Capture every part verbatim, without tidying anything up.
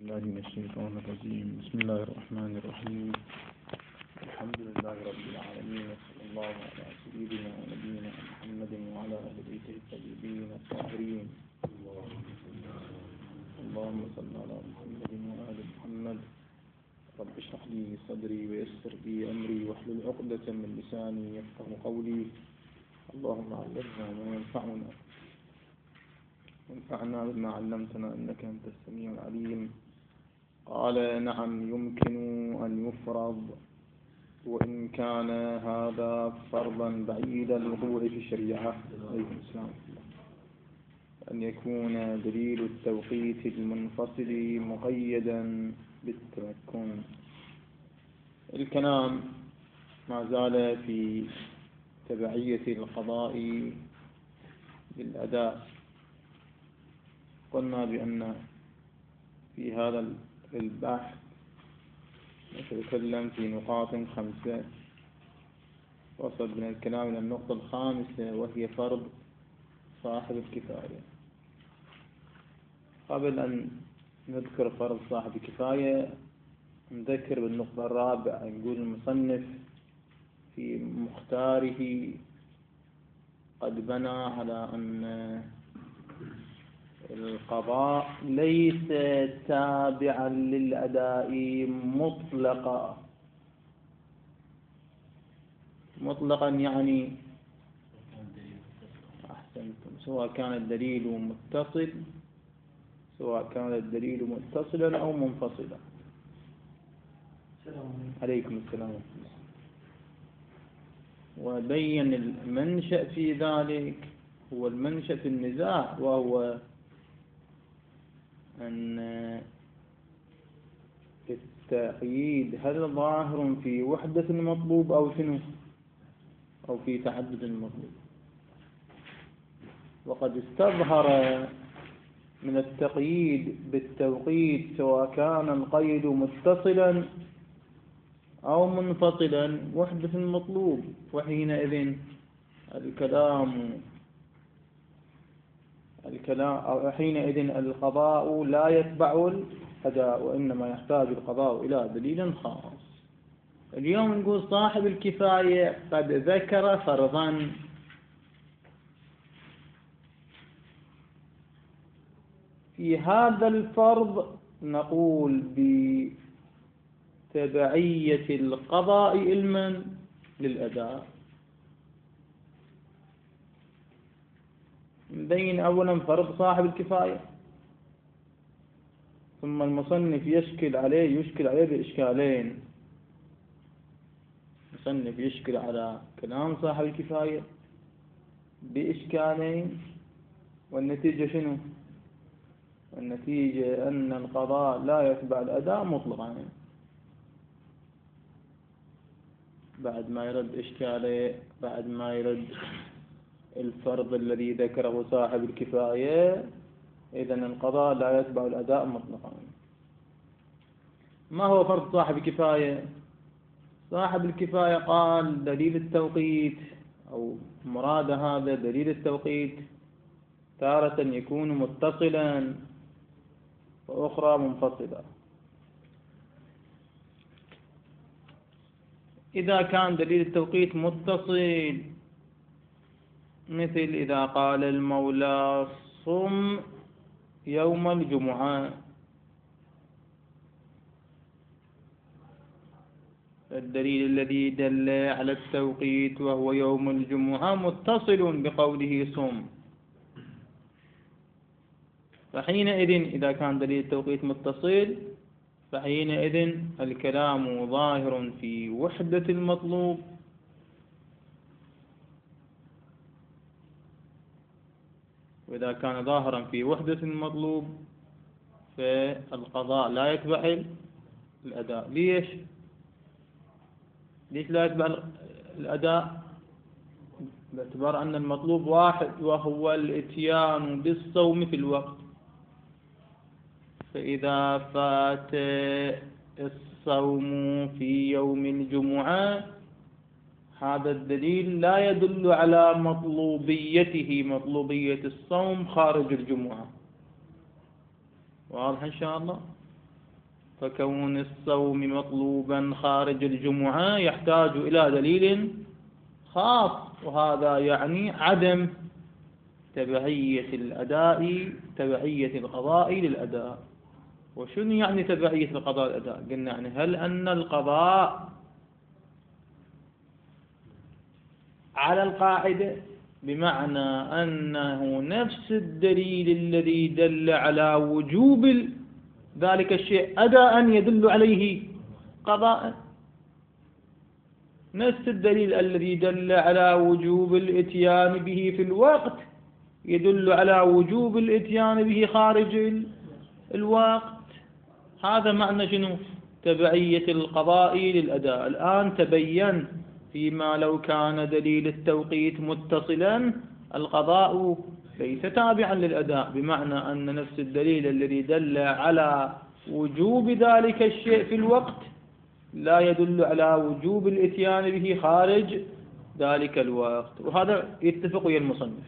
الله من الشيطان الرجيم. بسم الله الرحمن الرحيم. الحمد لله رب العالمين، وصلى الله على سيدنا ونبينا محمد وعلى اهل بيته الطيبين الطاهرين. اللهم صل على محمد وآل محمد. رب اشرح لي صدري ويسر لي امري واحلل عقدة من لساني يفقه قولي. اللهم علمنا ما ينفعنا وانفعنا بما علمتنا انك انت السميع العليم. قال: نعم، يمكن أن يفرض، وإن كان هذا فرضا بعيد الوقوع في الشريعة، عليكم السلام، أن يكون دليل التوقيت المنفصل مقيدا بالتمكن. الكلام ما زال في تبعية القضاء بالأداء. قلنا بأن في هذا البحث نتكلم في نقاط خمسة. وصل من الكلام إلى النقطة الخامسة، وهي فرض صاحب الكفاية. قبل أن نذكر فرض صاحب الكفاية نذكر بالنقطة الرابعة. نقول المصنف في مختاره قد بنى على أن القضاء ليس تابعا للأداء مطلقا. مطلقا يعني أحسنتم، سواء كان الدليل متصل سواء كان الدليل متصلا أو منفصلا. عليكم السلام. وبين المنشأ في ذلك هو المنشأ في النزاع، وهو أن التقييد هل ظاهر في وحدة المطلوب أو شنو أو في تعدد المطلوب. وقد استظهر من التقييد بالتوقيت سواء كان القيد متصلا أو منفصلا وحدة المطلوب، وحينئذ الكلام الكلام أو حينئذ القضاء لا يتبع الأداء، وإنما يحتاج القضاء إلى دليل خاص. اليوم نقول صاحب الكفاية قد ذكر فرضا. في هذا الفرض نقول بتبعية القضاء علما للأداء. نبين أولا فرض صاحب الكفاية، ثم المصنف يشكل عليه يشكل عليه بإشكالين. المصنف يشكل على كلام صاحب الكفاية بإشكالين، والنتيجة شنو؟ النتيجة أن القضاء لا يتبع الأداء مطلقا. بعد ما يرد إشكاله، بعد ما يرد الفرض الذي ذكره صاحب الكفاية، إذن القضاء لا يتبع الأداء مطلقا. ما هو فرض صاحب الكفاية؟ صاحب الكفاية قال دليل التوقيت، أو مراد هذا دليل التوقيت تارة يكون متصلا وأخرى منفصلا. إذا كان دليل التوقيت متصل، مثل إذا قال المولى صم يوم الجمعة، الدليل الذي دل على التوقيت وهو يوم الجمعة متصل بقوله صم. فحينئذ إذا كان دليل التوقيت متصل، فحينئذ الكلام ظاهر في وحدة المطلوب، وإذا كان ظاهرا في وحدة المطلوب فالقضاء لا يتبع الأداء. ليش؟ ليش لا يتبع الأداء؟ باعتبار أن المطلوب واحد، وهو الإتيان بالصوم في الوقت. فإذا فات الصوم في يوم الجمعة، هذا الدليل لا يدل على مطلوبيته مطلوبية الصوم خارج الجمعة. واضح إن شاء الله؟ فكون الصوم مطلوبا خارج الجمعة يحتاج إلى دليل خاص، وهذا يعني عدم تبعية الأداء تبعية القضاء للأداء. وشنو يعني تبعية القضاء للأداء؟ قلنا يعني هل أن القضاء على القاعدة، بمعنى أنه نفس الدليل الذي دل على وجوب ذلك الشيء أداء يدل عليه قضاء، نفس الدليل الذي دل على وجوب الإتيان به في الوقت يدل على وجوب الإتيان به خارج الوقت. هذا معنى شنو؟ تبعية القضاء للأداء. الآن تبين فيما لو كان دليل التوقيت متصلا القضاء ليس تابعا للأداء، بمعنى أن نفس الدليل الذي دل على وجوب ذلك الشيء في الوقت لا يدل على وجوب الإتيان به خارج ذلك الوقت. وهذا يتفق ويا المصنف.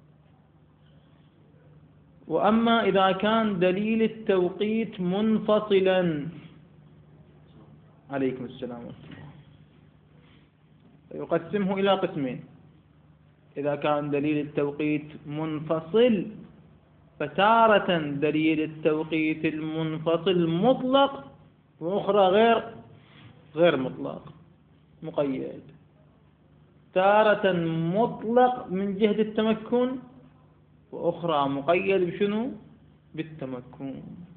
وأما إذا كان دليل التوقيت منفصلا، عليكم السلام ورحمة الله، يقسمه إلى قسمين. إذا كان دليل التوقيت منفصل فتارة دليل التوقيت المنفصل مطلق، وأخرى غير غير مطلق مقيد. تارة مطلق من جهة التمكن، وأخرى مقيد بشنو؟ بالتمكن.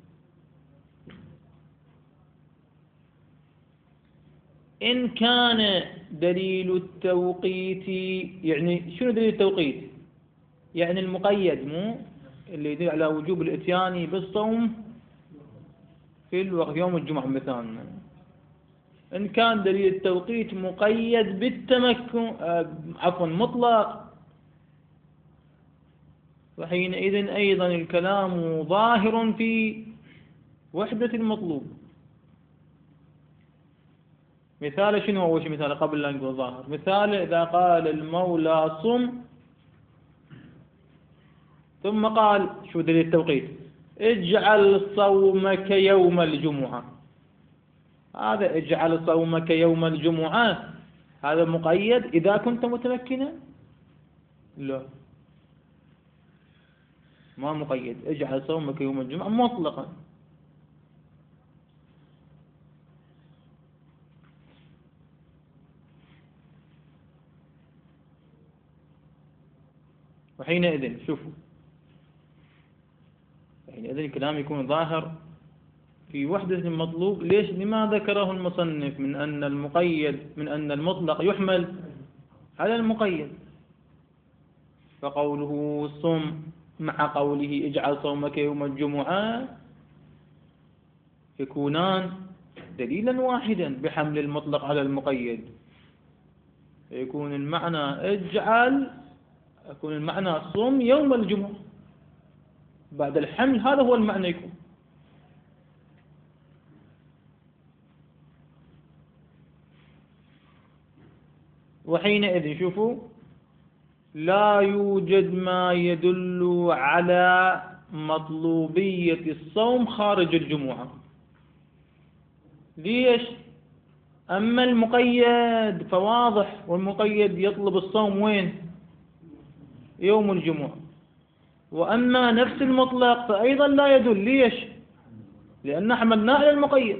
إن كان دليل التوقيت، يعني شنو دليل التوقيت؟ يعني المقيد، مو اللي يدل على وجوب الإتيان بالصوم في الوقت يوم الجمعة مثلا. إن كان دليل التوقيت مقيد بالتمكن، عفوا مطلق، وحينئذ أيضا الكلام ظاهر في وحدة المطلوب. مثال شنو أول شيء؟ مثال قبل لا نقول ظاهر، مثال إذا قال المولى صم ثم قال شو دليل التوقيت؟ اجعل صومك يوم الجمعة. هذا اجعل صومك يوم الجمعة هذا مقيد إذا كنت متمكنا؟ لا، ما مقيد. اجعل صومك يوم الجمعة مطلقا. وحينئذ شوفوا، حينئذ الكلام يكون ظاهر في وحدة المطلوب. ليش؟ لما ذكره المصنف من أن المقيد من أن المطلق يحمل على المقيد. فقوله صم مع قوله اجعل صومك يوم الجمعة يكونان دليلا واحدا بحمل المطلق على المقيد. يكون المعنى اجعل يكون المعنى صم يوم الجمعة بعد الحمل، هذا هو المعنى يكون. وحينئذ شوفوا لا يوجد ما يدل على مطلوبية الصوم خارج الجمعة. ليش؟ أما المقيد فواضح، والمقيد يطلب الصوم وين؟ يوم الجمعة. وأما نفس المطلق فأيضا لا يدل. ليش؟ لأن حملناه على المقيد.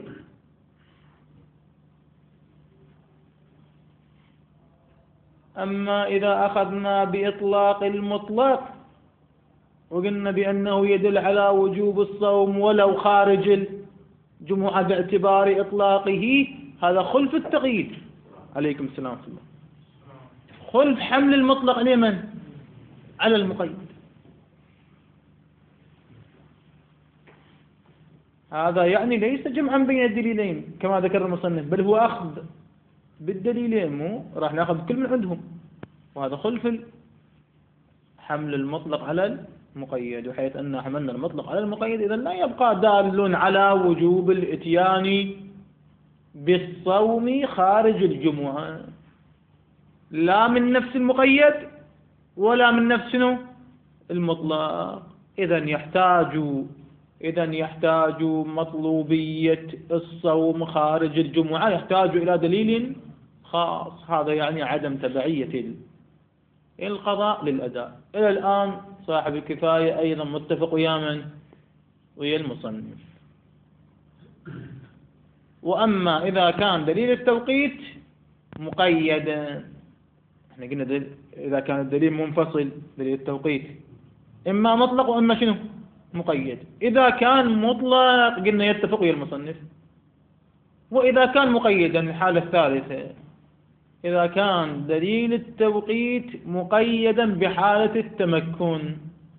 أما إذا أخذنا بإطلاق المطلق وقلنا بأنه يدل على وجوب الصوم ولو خارج الجمعة باعتبار إطلاقه، هذا خلف التقييد. عليكم السلام ورحمة الله. خلف حمل المطلق لمن؟ على المقيد. هذا يعني ليس جمعا بين الدليلين كما ذكر المصنف، بل هو أخذ بالدليلين، مو راح ناخذ كل من عندهم. وهذا خلف حمل المطلق على المقيد، وحيث أن حملنا المطلق على المقيد إذا لا يبقى دال على وجوب الإتيان بالصوم خارج الجمعة، لا من نفس المقيد ولا من نفس المطلق. إذا يحتاج إذا يحتاج مطلوبية الصوم خارج الجمعة يحتاج إلى دليل خاص، هذا يعني عدم تبعية القضاء للأداء. إلى الآن صاحب الكفاية أيضا متفق ويا من؟ ويا المصنف. وأما إذا كان دليل التوقيت مقيدا، احنا قلنا دل... إذا كان الدليل منفصل دليل التوقيت إما مطلق وإما شنو؟ مقيد. إذا كان مطلق قلنا يتفق ويا المصنف، وإذا كان مقيدا الحالة الثالثة إذا كان دليل التوقيت مقيدا بحالة التمكن،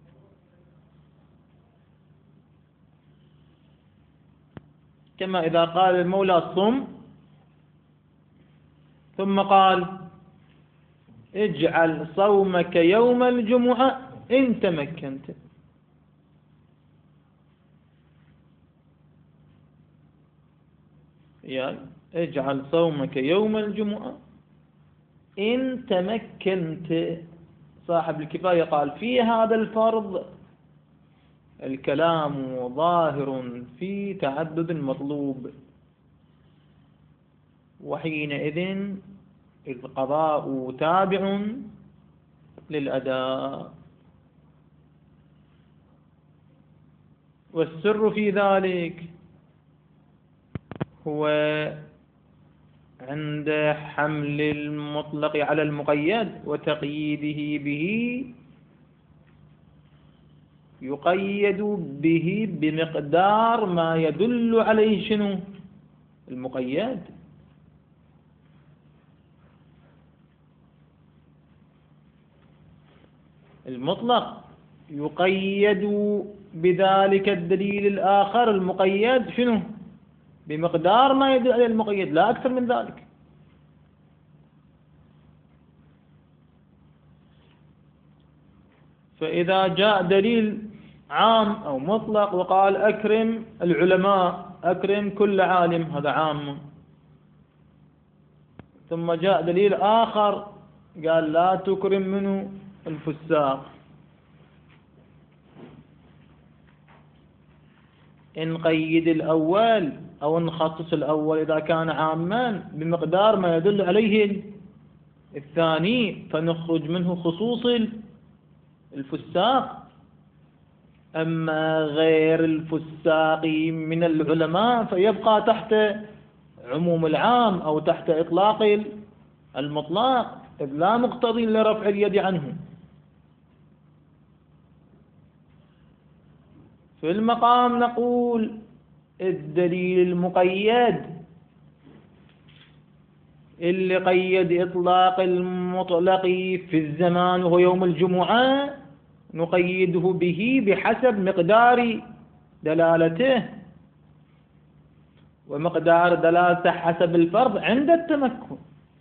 كما إذا قال المولى صم ثم قال اجعل صومك يوم الجمعة إن تمكنت، يعني اجعل صومك يوم الجمعة إن تمكنت. صاحب الكفاية قال في هذا الفرض الكلام ظاهر في تعدد المطلوب، وحينئذ القضاء تابع للأداء. والسر في ذلك هو عند حمل المطلق على المقيد وتقييده به، يقيد به بمقدار ما يدل عليه شنو؟ المقيد. المطلق يقيد بذلك الدليل الآخر المقيد شنو؟ بمقدار ما يدل عليه المقيد، لا أكثر من ذلك. فإذا جاء دليل عام أو مطلق وقال أكرم العلماء، أكرم كل عالم، هذا عام. ثم جاء دليل آخر قال لا تكرم منه الفساق، إن قيد الأول أو نخصص الأول إذا كان عاما بمقدار ما يدل عليه الثاني فنخرج منه خصوص الفساق. أما غير الفساق من العلماء فيبقى تحت عموم العام أو تحت إطلاق المطلق، إذ لا مقتضي لرفع اليد عنه. في المقام نقول الدليل المقيد اللي قيد إطلاق المطلق في الزمان وهو يوم الجمعة نقيده به بحسب مقدار دلالته، ومقدار دلالته حسب الفرض عند التمكن.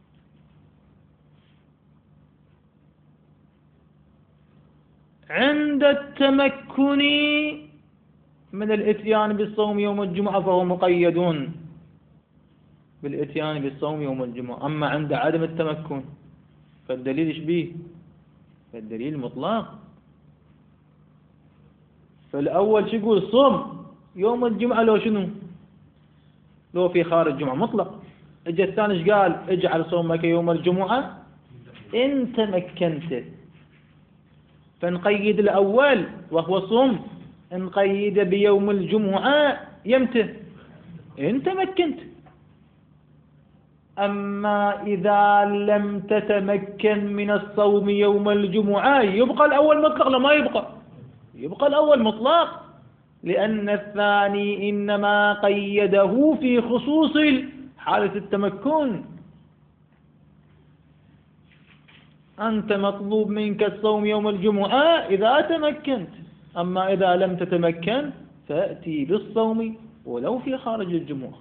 عند التمكن من الاتيان بالصوم يوم الجمعة فهو مقيد بالاتيان بالصوم يوم الجمعة. أما عند عدم التمكن فالدليل إيش بيه؟ فالدليل مطلق. فالأول شو يقول؟ صوم يوم الجمعة لو شنو؟ لو في خارج الجمعة مطلق. اجى الثاني ايش قال؟ اجعل صومك يوم الجمعة إن تمكنت. فنقيد الأول وهو صوم، نقيد بيوم الجمعة يمتى؟ إن تمكنت. أما إذا لم تتمكن من الصوم يوم الجمعة يبقى الأول مطلق لا ما يبقى؟ يبقى الأول مطلق، لأن الثاني إنما قيده في خصوص حالة التمكن. أنت مطلوب منك الصوم يوم الجمعة إذا تمكنت، أما إذا لم تتمكن فأتي بالصوم ولو في خارج الجمعة.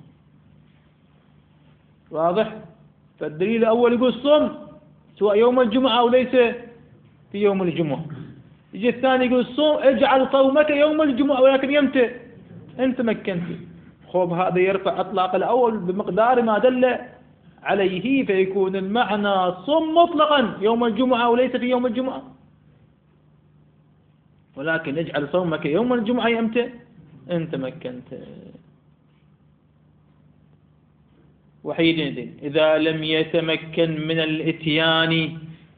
واضح؟ فالدليل الأول يقول الصوم سواء يوم الجمعة أو ليس في يوم الجمعة. يجي الثاني يقول الصوم اجعل صومك يوم الجمعة ولكن يمتى؟ إن تمكنت. خوب هذا يرفع إطلاق الأول بمقدار ما دل عليه، فيكون المعنى صم مطلقا يوم الجمعة وليس في يوم الجمعة، ولكن اجعل صومك يوم الجمعة يمتى؟ إن تمكنت. وحينئذ إذا لم يتمكن من الإتيان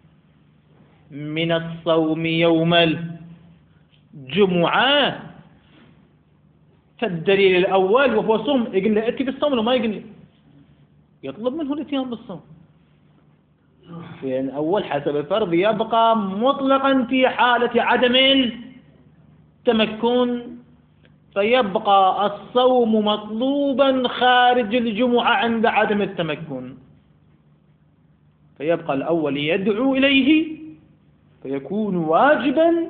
من الصوم يوم الجمعة فالدليل الأول وهو صوم، يقول له ائتي بالصوم ولا ما يقول له؟ يطلب منه الاتيان بالصوم. يعني أول حسب الفرض يبقى مطلقا في حالة عدم التمكن، فيبقى الصوم مطلوبا خارج الجمعة عند عدم التمكن، فيبقى الأول يدعو إليه فيكون واجبا،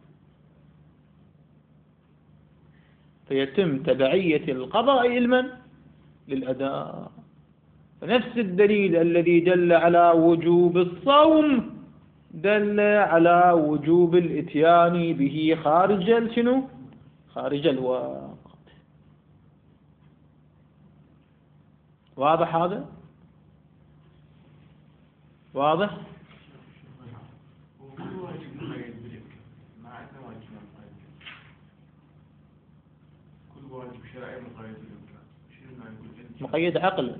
فيتم تبعية القضاء علما للأداء. فنفس الدليل الذي دل على وجوب الصوم دل على وجوب الاتيان به خارج شنو؟ خارج الوقت. واضح هذا؟ واضح؟ مقيد عقلا.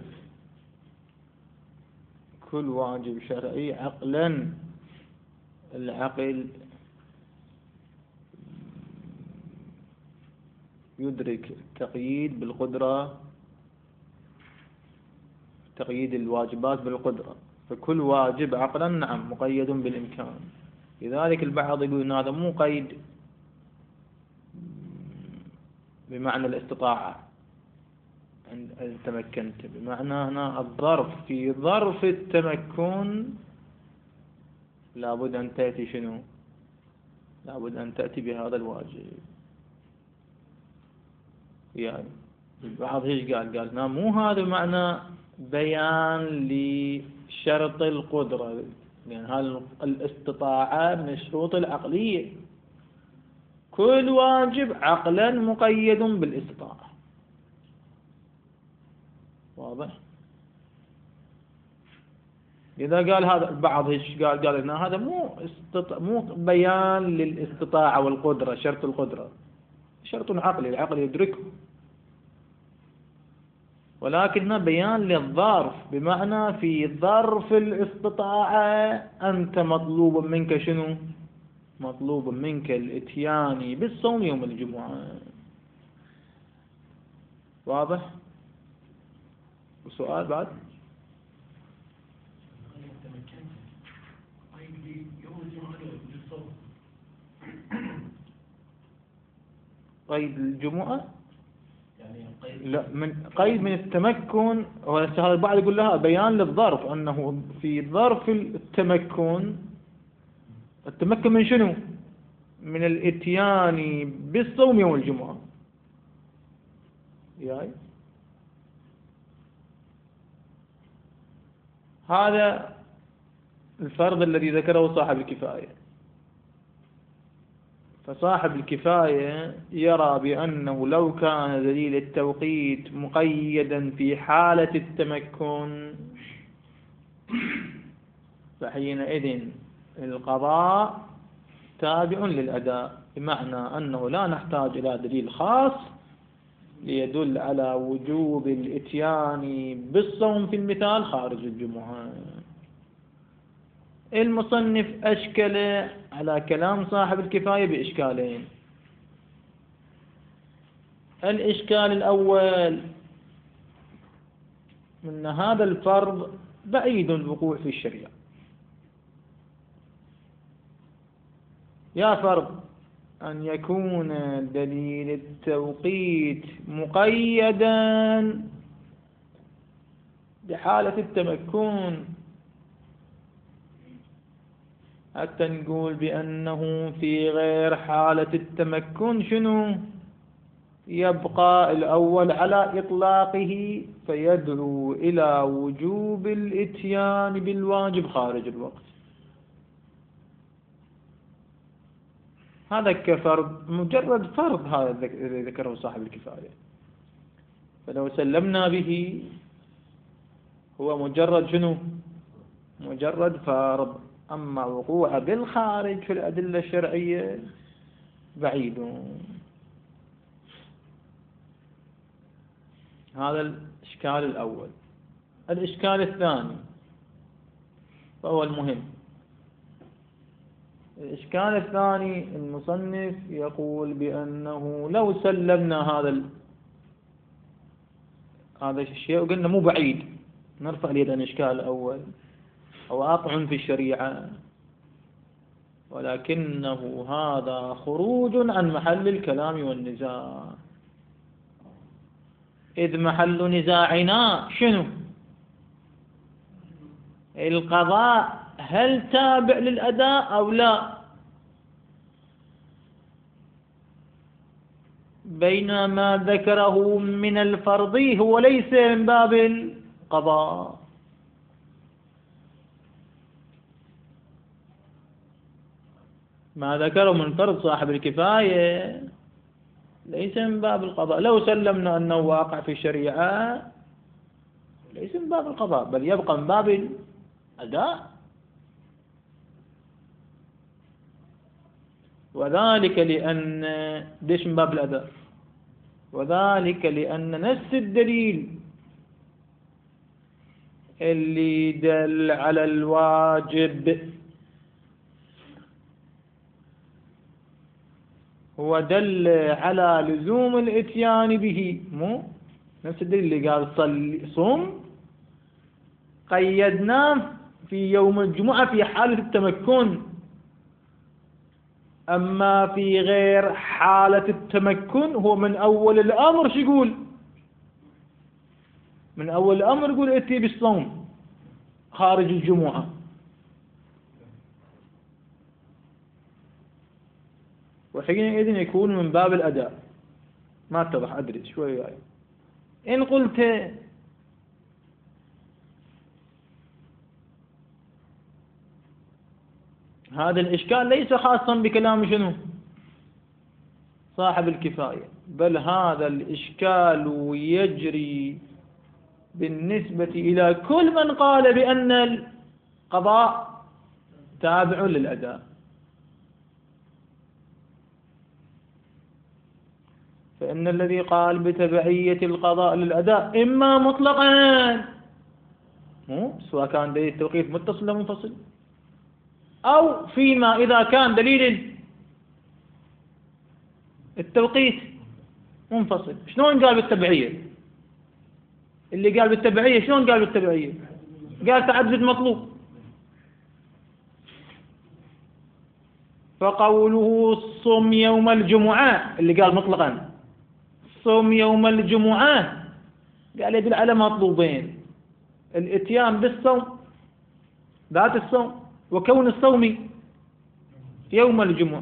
كل واجب شرعي عقلا. العقل يدرك التقييد بالقدرة، تقييد الواجبات بالقدرة، فكل واجب عقلا نعم مقيد بالإمكان. لذلك البعض يقول إن هذا مو قيد بمعنى الاستطاعة أن تمكنت، بمعنى هنا الظرف، في ظرف التمكن لابد أن تأتي شنو؟ لابد أن تأتي بهذا الواجب. يعني البعض ايش قال؟ قال لا مو هذا معنى بيان لشرط القدرة، لأن هذه الاستطاعة من الشروط العقلية، كل واجب عقلا مقيد بالاستطاعة. واضح؟ إذا قال هذا البعض ايش قال؟ قال إن هذا مو استط... مو بيان للاستطاعة والقدرة، شرط القدرة شرط عقلي، العقل يدركه، ولكنه بيان للظرف، بمعنى في ظرف الاستطاعة أنت مطلوب منك شنو؟ مطلوب منك الاتيان بالصوم يوم الجمعة. واضح؟ وسؤال بعد؟ قيد الجمعة لا، من قيد من التمكن. هذا البعض يقول لها بيان للظرف، أنه في ظرف التمكن، التمكن من شنو؟ من الاتيان بالصوم يوم الجمعة. يعني هذا الفرض الذي ذكره صاحب الكفاية. فصاحب الكفاية يرى بأنه لو كان دليل التوقيت مقيدا في حالة التمكن فحينئذ القضاء تابع للأداء، بمعنى أنه لا نحتاج إلى دليل خاص ليدل على وجوب الإتيان بالصوم في المثال خارج الجمعة. المصنف أشكل على كلام صاحب الكفاية بإشكالين. الإشكال الأول أن هذا الفرض بعيد الوقوع في الشريعة. يا فرض أن يكون دليل التوقيت مقيدا بحالة التمكن، حتى نقول بأنه في غير حالة التمكن شنو؟ يبقى الأول على إطلاقه فيدعو إلى وجوب الإتيان بالواجب خارج الوقت. هذا كفرض، مجرد فرض هذا الذي ذكره صاحب الكفاية، فلو سلمنا به هو مجرد شنو؟ مجرد فرض. أما وقوعه بالخارج في الأدلة الشرعية بعيد. هذا الإشكال الأول. الإشكال الثاني فهو المهم. الإشكال الثاني المصنف يقول بأنه لو سلمنا هذا ال... هذا الشيء وقلنا مو بعيد نرفع اليد عن الإشكال الأول أو واقع في الشريعة، ولكنه هذا خروج عن محل الكلام والنزاع، إذ محل نزاعنا شنو؟ القضاء هل تابع للأداء أو لا؟ بينما ذكره من الفرضي هو ليس من باب القضاء. ما ذكره من فرض صاحب الكفاية ليس من باب القضاء. لو سلمنا أنه واقع في الشريعة ليس من باب القضاء، بل يبقى من باب الأداء. وذلك لأن ليش من باب الأداء؟ وذلك لأن نفس الدليل اللي دل على الواجب هو دل على لزوم الاتيان به، مو نفس الدليل اللي قال صل صوم قيدناه في يوم الجمعة في حالة التمكن، أما في غير حالة التمكن هو من أول الأمر شو يقول؟ من أول الأمر يقول ائتي بالصوم خارج الجمعة. وحينئذ يكون من باب الأداء. ما اتضح أدري شوي يعني. إن قلت هذا الإشكال ليس خاصا بكلام شنو؟ صاحب الكفاية، بل هذا الإشكال يجري بالنسبة إلى كل من قال بأن القضاء تابع للأداء. فإن الذي قال بتبعية القضاء للأداء إما مطلقا مو سواء كان دليل التوقيف متصل أو منفصل، أو فيما إذا كان دليل التوقيت منفصل. شلون قال بالتبعية؟ اللي قال بالتبعية شلون قال بالتبعية؟ قال تعدد مطلوب. فقوله صم يوم الجمعة اللي قال مطلقا صم يوم الجمعة قال يدل على مطلوبين: الاتيان بالصوم ذات الصوم، وكون الصوم يوم الجمعة.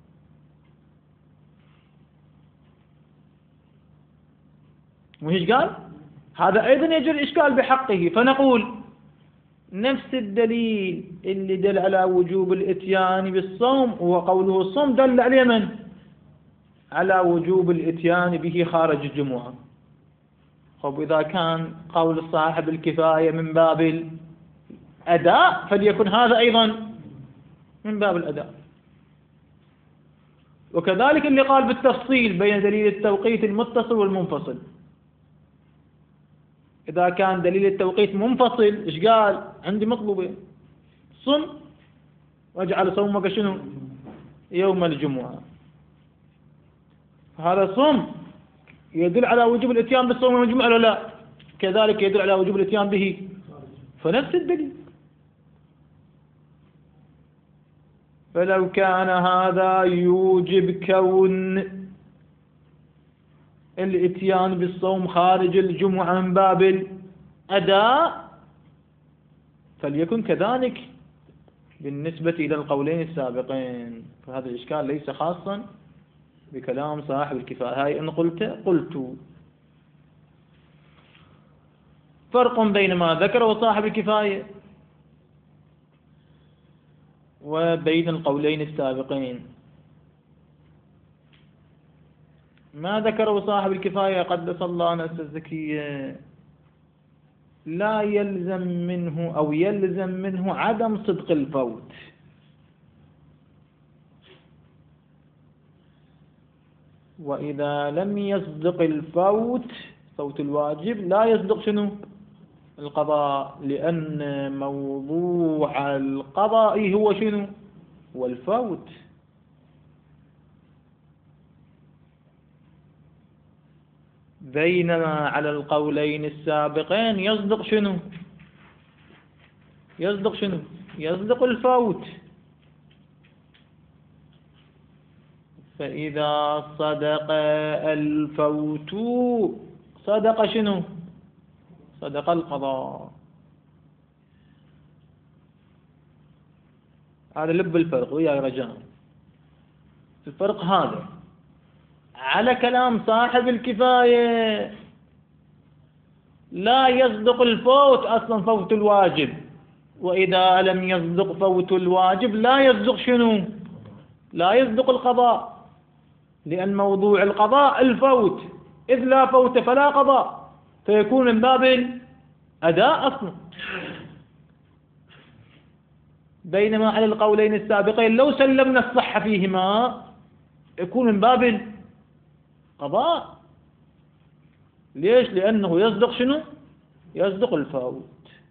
وإيش قال؟ هذا أيضا يجري الإشكال بحقه. فنقول نفس الدليل اللي دل على وجوب الاتيان بالصوم هو قوله الصوم دل عليه من؟ على وجوب الاتيان به خارج الجمعة. طب إذا كان قول صاحب الكفاية من باب الأداء فليكن هذا أيضا من باب الأداء. وكذلك اللي قال بالتفصيل بين دليل التوقيت المتصل والمنفصل، إذا كان دليل التوقيت منفصل إيش قال؟ عندي مطلوبين: صم واجعل صومك شنو؟ يوم الجمعة. هذا صم يدل على وجوب الاتيان بالصوم يوم الجمعة ولا لا؟ كذلك يدل على وجوب الاتيان به. فنفس الدليل. فلو كان هذا يوجب كون الاتيان بالصوم خارج الجمعة من باب الأداء فليكن كذلك بالنسبة إلى القولين السابقين. فهذا الإشكال ليس خاصا بكلام صاحب الكفاية. هاي إن قلت قلت فرق بين ما ذكره صاحب الكفاية وبين القولين السابقين. ما ذكره صاحب الكفاية قدس الله نفسه الزكية لا يلزم منه أو يلزم منه عدم صدق الفوت. وإذا لم يصدق الفوت فوت الواجب لا يصدق شنو؟ القضاء، لأن موضوع القضاء هو شنو؟ هو الفوت. بينما على القولين السابقين يصدق شنو؟ يصدق شنو؟ يصدق الفوت. فإذا صدق الفوت صدق شنو؟ صدق القضاء. هذا لب الفرق ويا رجاء. الفرق هذا على كلام صاحب الكفاية لا يصدق الفوت أصلا، فوت الواجب. وإذا لم يصدق فوت الواجب لا يصدق شنو؟ لا يصدق القضاء، لأن موضوع القضاء الفوت، إذ لا فوت فلا قضاء، فيكون من باب الأداء أصلا. بينما على القولين السابقين لو سلمنا الصحة فيهما يكون من باب القضاء. ليش؟ لأنه يصدق شنو؟ يصدق الفوت،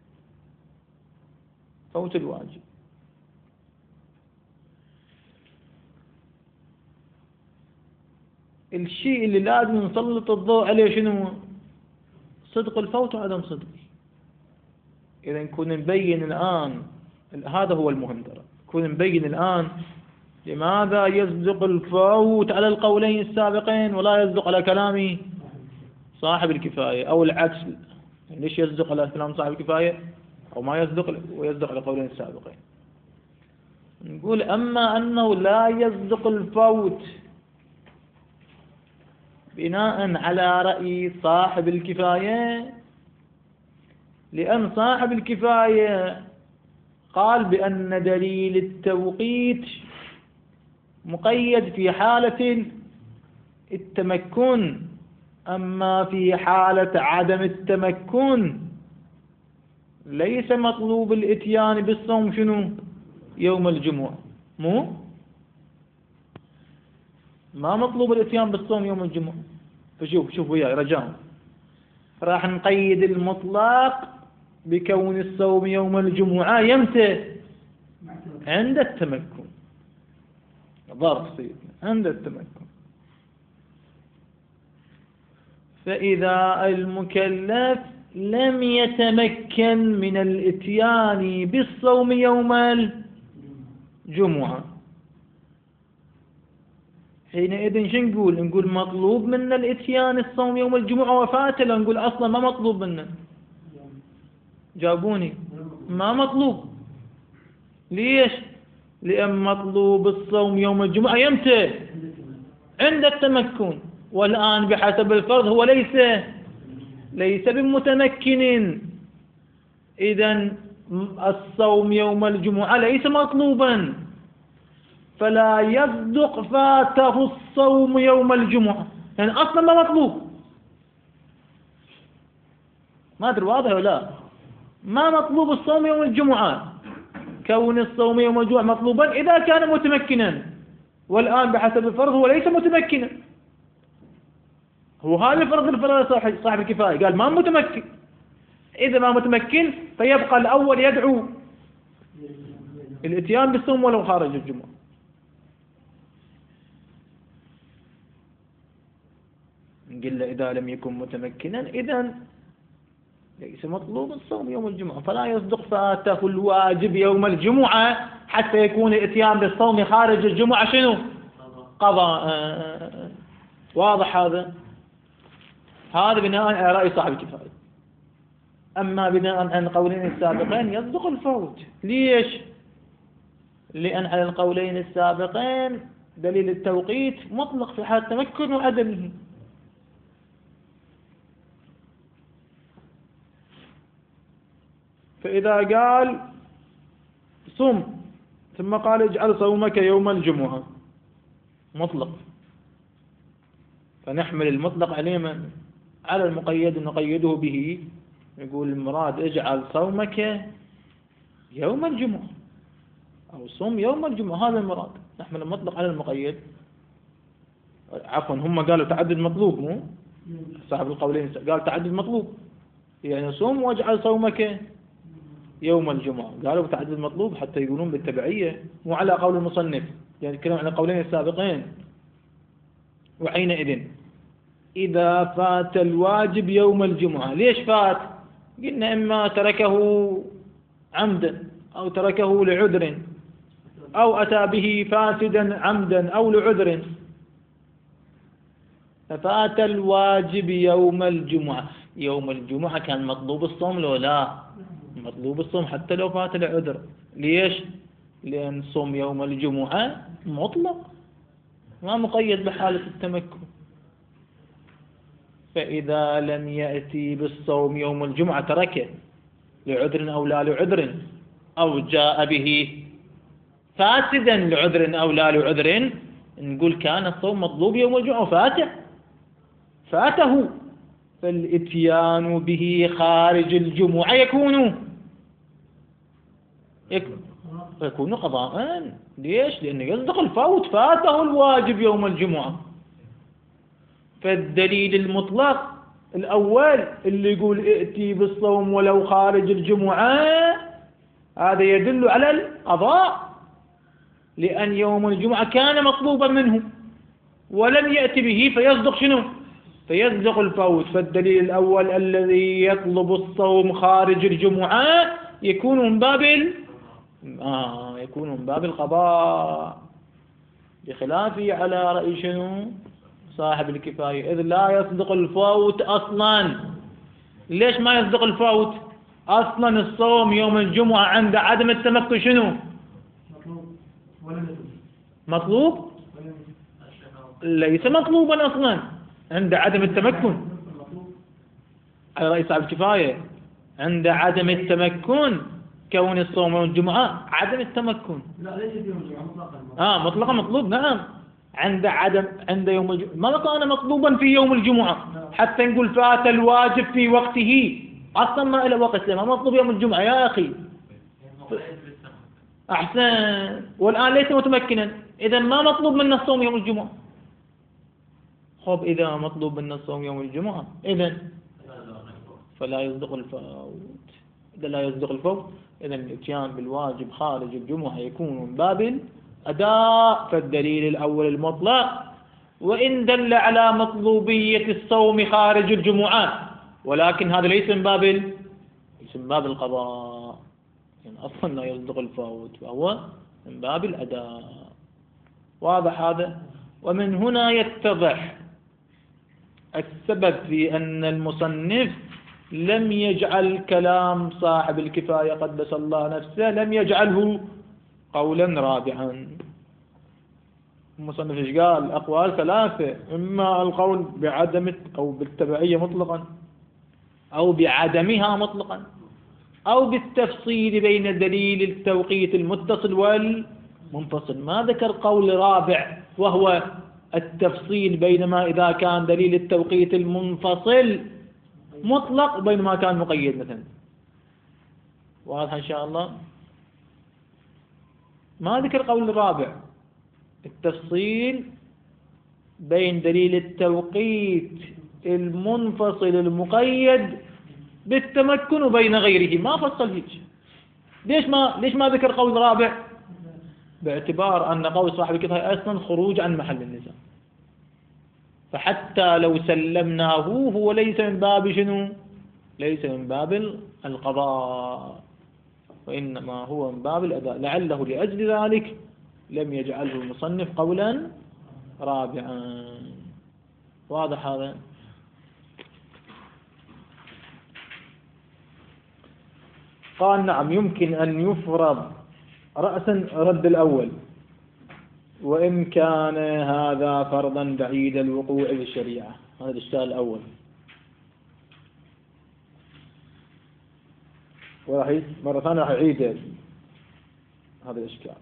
فوت الواجب. الشيء اللي لازم نسلط الضوء عليه شنو؟ صدق الفوت وعدم صدقه. إذا نكون نبين الآن، هذا هو المهم ترى، نكون نبين الآن لماذا يصدق الفوت على القولين السابقين ولا يصدق على كلام صاحب الكفاية، أو العكس. يعني ليش يصدق على كلام صاحب الكفاية أو ما يصدق ويصدق على القولين السابقين؟ نقول أما أنه لا يصدق الفوت بناء على رأي صاحب الكفاية، لأن صاحب الكفاية قال بأن دليل التوقيت مقيد في حالة التمكن، أما في حالة عدم التمكن ليس مطلوب الإتيان بالصوم شنو؟ يوم الجمعة. مو ما مطلوب الإتيان بالصوم يوم الجمعة. فشوف شوف وياي رجاء، راح نقيد المطلق بكون الصوم يوم الجمعة يمتى؟ عند التمكن. ظرف سيدنا عند التمكن. فإذا المكلف لم يتمكن من الإتيان بالصوم يوم الجمعة، حينئذ شو نقول؟ نقول مطلوب منا الإتيان الصوم يوم الجمعة وفاته، لا نقول أصلا ما مطلوب منا؟ جابوني ما مطلوب. ليش؟ لأن مطلوب الصوم يوم الجمعة يمتى؟ عند التمكن، والآن بحسب الفرض هو ليس ليس بمتمكن. إذن الصوم يوم الجمعة ليس مطلوبا، فلا يصدق فاته الصوم يوم الجمعة، يعني أصلا ما مطلوب. ما أدري واضح ولا لا؟ ما مطلوب الصوم يوم الجمعة، كون الصوم يوم الجمعة مطلوبا إذا كان متمكنا، والآن بحسب الفرض هو ليس متمكنا. هو هذا الفرض الفرض صاحب الكفاية قال ما متمكن. إذا ما متمكن فيبقى الأول يدعو الاتيان بالصوم ولو خارج الجمعة. نقول له إذا لم يكن متمكنا إذن ليس مطلوب الصوم يوم الجمعة، فلا يصدق فاته الواجب يوم الجمعة حتى يكون الاتيان بالصوم خارج الجمعة شنو؟ قضاء. واضح هذا؟ هذا بناء على رأي صاحب الكفاية. أما بناء على القولين السابقين يصدق الفوت. ليش؟ لأن على القولين السابقين دليل التوقيت مطلق في حال التمكن وعدمه. فإذا قال صم ثم قال اجعل صومك يوم الجمعة مطلق، فنحمل المطلق عليه من؟ على المقيد نقيده به، يقول المراد اجعل صومك يوم الجمعة أو صم يوم الجمعة، هذا المراد. نحمل المطلق على المقيد. عفوا هم قالوا تعدد مطلوب، مو صاحب القولين قال تعدد مطلوب، يعني صوم واجعل صومك يوم الجمعة. قالوا تعدد مطلوب حتى يقولون بالتبعية، مو على قول المصنف، يعني كلام عن القولين السابقين. وحينئذ إذا فات الواجب يوم الجمعة، ليش فات؟ قلنا إما تركه عمدا أو تركه لعذر أو أتى به فاسدا عمدا أو لعذر. ففات الواجب يوم الجمعة. يوم الجمعة كان مطلوب الصوم لو لا؟ مطلوب الصوم حتى لو فات العذر. ليش؟ لأن صوم يوم الجمعة مطلق ما مقيد بحالة التمكن. فإذا لم يأتي بالصوم يوم الجمعة تركه لعذر أو لا لعذر، أو جاء به فاسدا لعذر أو لا لعذر، نقول كان الصوم مطلوب يوم الجمعة وفاته فاته، فالإتيان به خارج الجمعة يكون يكون قضاء. ليش؟ لأنه يصدق الفوت، فاته الواجب يوم الجمعة. فالدليل المطلق الأول اللي يقول ائتي بالصوم ولو خارج الجمعة، هذا يدل على القضاء، لأن يوم الجمعة كان مطلوبا منه ولم يأتي به، فيصدق شنو؟ فيصدق الفوت. فالدليل الأول الذي يطلب الصوم خارج الجمعة يكون من باب ال... آه يكون من باب القضاء، بخلافه على رأي شنو؟ صاحب الكفاية، إذ لا يصدق الفوت أصلا. ليش ما يصدق الفوت؟ أصلا الصوم يوم الجمعة عند عدم التمكن شنو؟ مطلوب؟ ليس مطلوبا أصلا عند عدم التمكن، على رأي صاحب الكفاية. عند عدم التمكن كون الصوم يوم الجمعة عدم التمكن. لا ليس يوم الجمعة مطلقا. آه مطلقا مطلوب، نعم. عند عدم عند يوم الجمعة ما كان مطلوبا في يوم الجمعة حتى نقول فات الواجب في وقته، أصلا ما إلى وقت ما مطلوب يوم الجمعة يا أخي. أحسن. والآن ليس متمكنا، إذا ما مطلوب منا الصوم يوم الجمعة. خب إذا مطلوب منا الصوم يوم الجمعة إذا فلا يصدق الفوت. إذا لا يصدق الفوت إذا الإتيان بالواجب خارج الجمعة يكون من باب الأداء. فالدليل الأول المطلق، وإن دل على مطلوبية الصوم خارج الجمعة، ولكن هذا ليس من باب ليس من باب القضاء، يعني أصلا لا يصدق الفوت، فهو من باب الأداء. واضح هذا؟ ومن هنا يتضح السبب في أن المصنف لم يجعل كلام صاحب الكفاية قدس الله نفسه، لم يجعله قولا رابعا. المصنف ايش قال؟ أقوال ثلاثة، إما القول بعدم أو بالتبعية مطلقا، أو بعدمها مطلقا، أو بالتفصيل بين دليل التوقيت المتصل والمنفصل. ما ذكر قول رابع وهو التفصيل بينما إذا كان دليل التوقيت المنفصل مطلق بينما كان مقيد مثلا. واضح إن شاء الله؟ ما ذكر قول الرابع، التفصيل بين دليل التوقيت المنفصل المقيد بالتمكن وبين غيره، ما فصل فيك. ليش ما ليش ما ذكر قول رابع؟ باعتبار أن قول صاحب الكفاية أصلا خروج عن محل النزاع، فحتى لو سلمناه هو ليس من باب شنو؟ ليس من باب القضاء، وإنما هو من باب الأداء. لعله لأجل ذلك لم يجعله المصنف قولا رابعا. واضح هذا؟ قال نعم يمكن أن يفرض رأسا رد الأول، وإن كان هذا فرضا بعيد الوقوع في الشريعة. هذا الإشكال الأول، وراح مرة ثانية راح يعيد هذا الإشكال.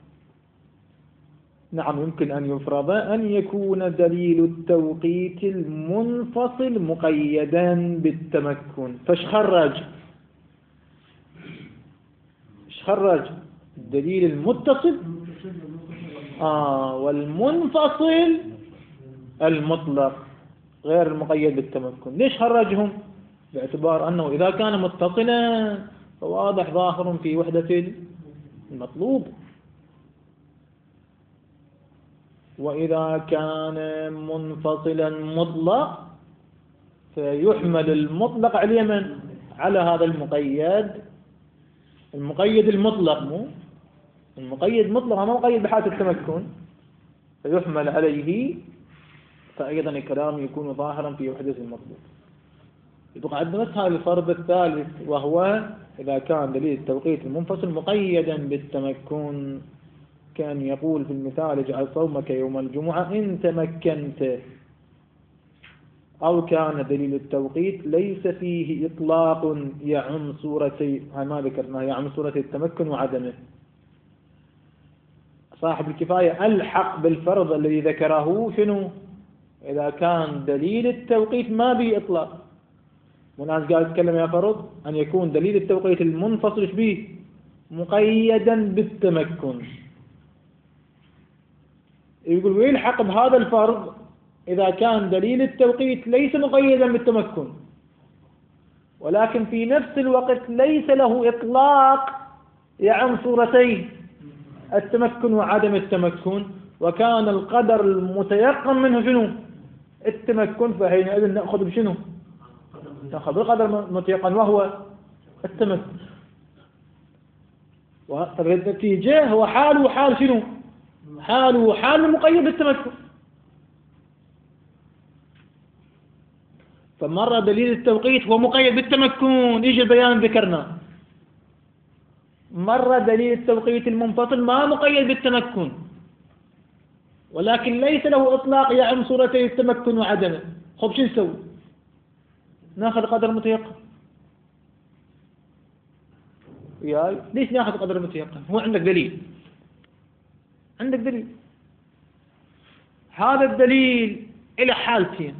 نعم يمكن أن يفرض أن يكون دليل التوقيت المنفصل مقيدا بالتمكن. فاش خرج؟ ايش خرج؟ الدليل المتصل آه والمنفصل المطلق. غير المقيد بالتمكن. ليش خرجهم؟ باعتبار أنه إذا كان متصلا فواضح ظاهر في وحدة المطلوب، وإذا كان منفصلا مطلق فيحمل المطلق على اليمن على هذا المقيد، المقيد المطلق، مو المقيد مطلق ما مقيد بحالة التمكن، فيحمل عليه، فأيضا الكلام يكون ظاهرا في وحدة المطلوب. يبقى عندنا بس هذا الفرض الثالث، وهو إذا كان دليل التوقيت المنفصل مقيدا بالتمكن، كان يقول في المثال اجعل صومك يوم الجمعة إن تمكنت، أو كان دليل التوقيت ليس فيه إطلاق يعم صورتي، ما ذكرنا، يعم صورة التمكن وعدمه. صاحب الكفاية الحق بالفرض الذي ذكره شنو؟ إذا كان دليل التوقيت ما به إطلاق. وناس قال يتكلم يا فرض أن يكون دليل التوقيت المنفصل به مقيدا بالتمكن، يقول ويلحق بهذا الفرض إذا كان دليل التوقيت ليس مقيدا بالتمكن، ولكن في نفس الوقت ليس له إطلاق يعم صورتين التمكن وعدم التمكن، وكان القدر المتيقن منه شنو؟ التمكن، فحينئذ نأخذ بشنو؟ نأخذ بالقدر المتيقن وهو التمكن. والنتيجة هو حاله حال شنو؟ حاله حال مقيد بالتمكن. فمرة دليل التوقيت هو مقيد بالتمكن، يجي البيان ذكرنا. مرة دليل التوقيت المنفصل ما مقيد بالتمكن، ولكن ليس له إطلاق يعم صورتي التمكن وعدمه. خب شو نسوي؟ ناخذ قدر متيقن. وياي ليش ناخذ قدر متيقن؟ هو عندك دليل، عندك دليل، هذا الدليل إلى حالتين.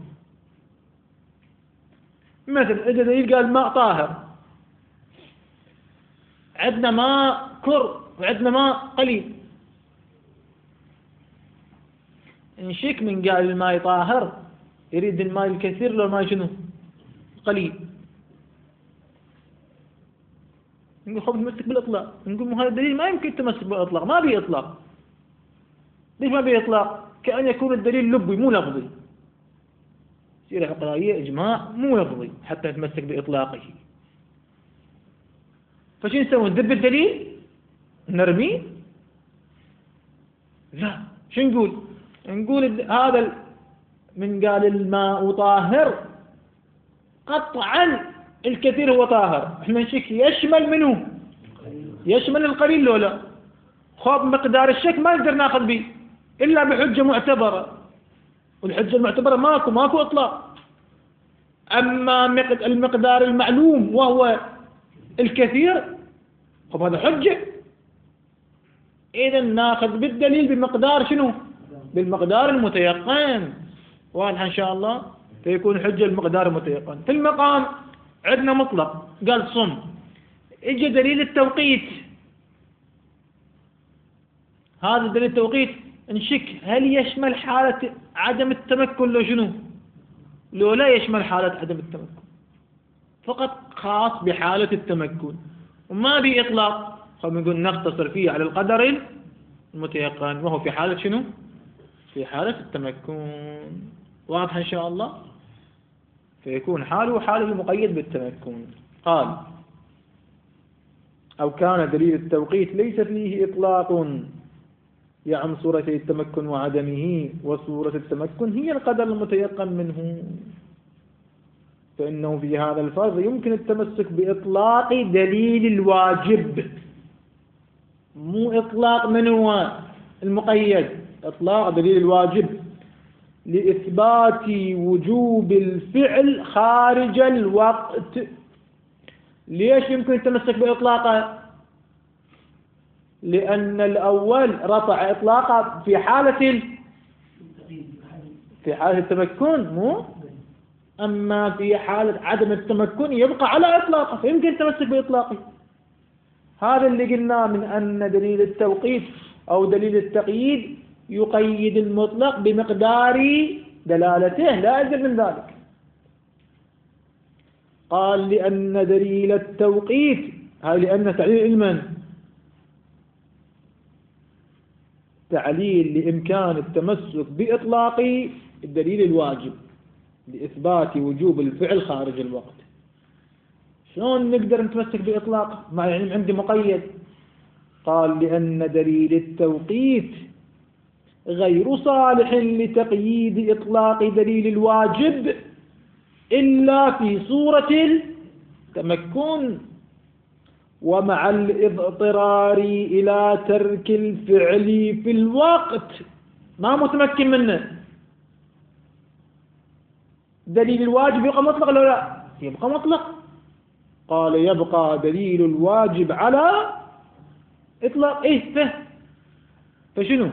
مثل إذا دليل قال ماء طاهر، عندنا ماء كر وعندنا ماء قليل، نشك من قال الماء طاهر يريد الماء الكثير لو الماء شنو؟ قليل. نقول خب نمسك بالإطلاق، نقول هذا الدليل ما يمكن تمسك بالإطلاق، ما بيه إطلاق. ليش ما بيه إطلاق؟ كأن يكون الدليل لبي مو لفظي، سيرة عقلائية إجماع مو لفظي حتى نتمسك بإطلاقه. فشو نسوي؟ ندب الدليل نرميه؟ لا، شو نقول؟ نقول هذا من قال الماء طاهر قطعا الكثير هو طاهر، احنا نشك يشمل منه، يشمل القليل لو لا. خاب مقدار الشك ما نقدر ناخذ به إلا بحجة معتبرة، والحجة المعتبرة ماكو ماكو إطلاق. أما المقدار المعلوم وهو الكثير خب هذا حجة، إذا ناخذ بالدليل بمقدار شنو؟ بالمقدار المتيقن. واضح إن شاء الله؟ فيكون حجة المقدار المتيقن. في المقام عندنا مطلق قال صم، اجى دليل التوقيت، هذا دليل التوقيت نشك هل يشمل حالة عدم التمكن لو شنو؟ لو لا يشمل حالة عدم التمكن، فقط خاص بحالة التمكن وما بإطلاق. خلينا نقول نقتصر فيه على القدر المتيقن وهو في حالة شنو؟ في حالة التمكن. واضح إن شاء الله؟ فيكون حاله حاله مقيد بالتمكن. قال أو كان دليل التوقيت ليس فيه إطلاق يعم صورة التمكن وعدمه، وصورة التمكن هي القدر المتيقن منه، فإنه في هذا الفرض يمكن التمسك بإطلاق دليل الواجب، مو إطلاق من هو المقيد، إطلاق دليل الواجب لإثبات وجوب الفعل خارج الوقت. ليش يمكن التمسك بإطلاقه؟ لأن الأول رفع إطلاقه في حالة في حالة التمكن، مو أما في حالة عدم التمكن يبقى على إطلاقه، فيمكن التمسك بإطلاقه. هذا اللي قلناه من أن دليل التوقيت أو دليل التقييد يقيد المطلق بمقدار دلالته لا أزيد من ذلك. قال لأن دليل التوقيت، هاي لأن تعليل علما تعليل لإمكان التمسك بإطلاق الدليل الواجب لإثبات وجوب الفعل خارج الوقت. شلون نقدر نتمسك بإطلاقه مع العلم عندي مقيد؟ قال لأن دليل التوقيت غير صالح لتقييد إطلاق دليل الواجب إلا في صورة التمكن ومع الاضطرار إلى ترك الفعل في الوقت ما متمكن منه. دليل الواجب يبقى مطلق ولا لا؟ يبقى مطلق. قال يبقى دليل الواجب على إطلاق إيه فه فشنو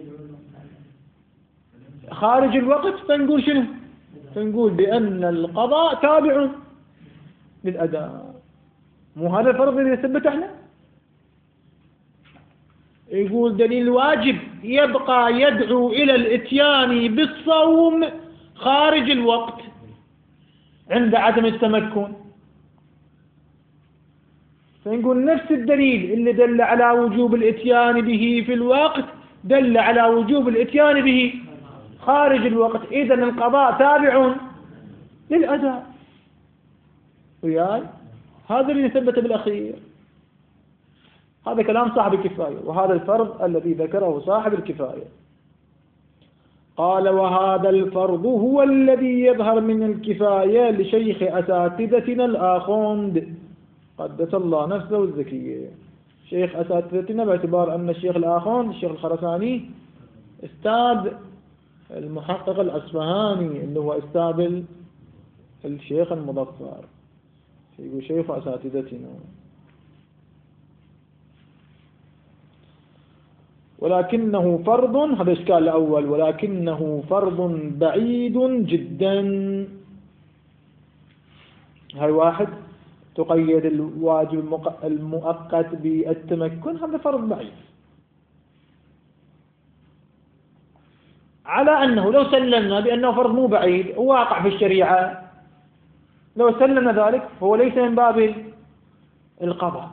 خارج الوقت، فنقول شنو؟ فنقول بأن القضاء تابع للأداء. مو هذا الفرض اللي يثبت احنا؟ يقول دليل الواجب يبقى يدعو إلى الإتيان بالصوم خارج الوقت عند عدم التمكن. فنقول نفس الدليل اللي دل على وجوب الإتيان به في الوقت دل على وجوب الإتيان به خارج الوقت. إذن القضاء تابع للأداء. وياي هذا اللي ثبت بالأخير. هذا كلام صاحب الكفاية، وهذا الفرض الذي ذكره صاحب الكفاية. قال وهذا الفرض هو الذي يظهر من الكفاية لشيخ أساتذتنا الآخوند قدس الله نفسه الزكية. شيخ أساتذتنا باعتبار أن الشيخ الآخوند الشيخ الخرساني استاذ المحقق الأصفهاني اللي هو استاذ الشيخ المظفر، يقول شيخ أساتذتنا. ولكنه فرض، هذا الإشكال الأول، ولكنه فرض بعيد جدا. هاي واحد تقيد الواجب المؤقت بالتمكن، هذا فرض بعيد. على أنه لو سلمنا بأنه فرض مو بعيد واقع في الشريعة، لو سلمنا ذلك هو ليس من باب القضاء.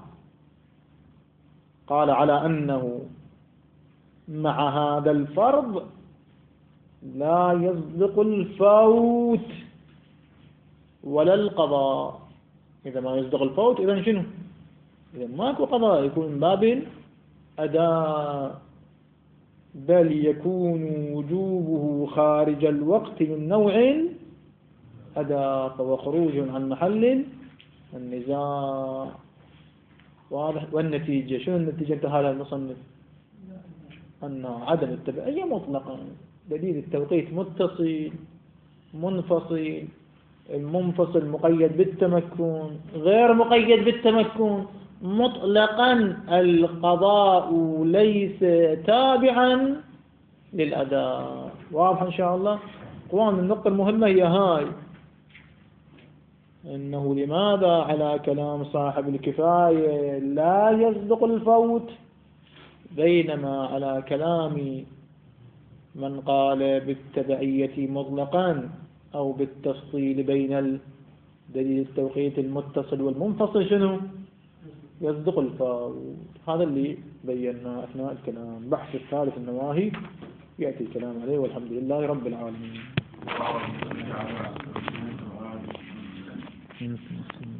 قال على أنه مع هذا الفرض لا يصدق الفوت ولا القضاء. إذا ما يصدق الفوت إذا شنو؟ إذا ماكو قضاء، يكون من باب الأداء، بل يكون وجوبه خارج الوقت من نوع أداء فهو خروج عن محل النزاع. واضح؟ والنتيجة شنو النتيجة؟ انتهى لها المصنف أن عدم التبعية مطلقا. دليل التوقيت متصل منفصل، المنفصل مقيد بالتمكن غير مقيد بالتمكن مطلقا. القضاء ليس تابعا للأداء. واضح إن شاء الله؟ قوام النقطة المهمة هي هاي، إنه لماذا على كلام صاحب الكفاية لا يصدق الفوت، بينما على كلام من قال بالتبعية مطلقا أو بالتفصيل بين دليل التوقيت المتصل والمنفصل شنو؟ يصدق الفوت. هذا اللي بيناه أثناء الكلام. بحث الثالث النواهي يأتي الكلام عليه، والحمد لله رب العالمين.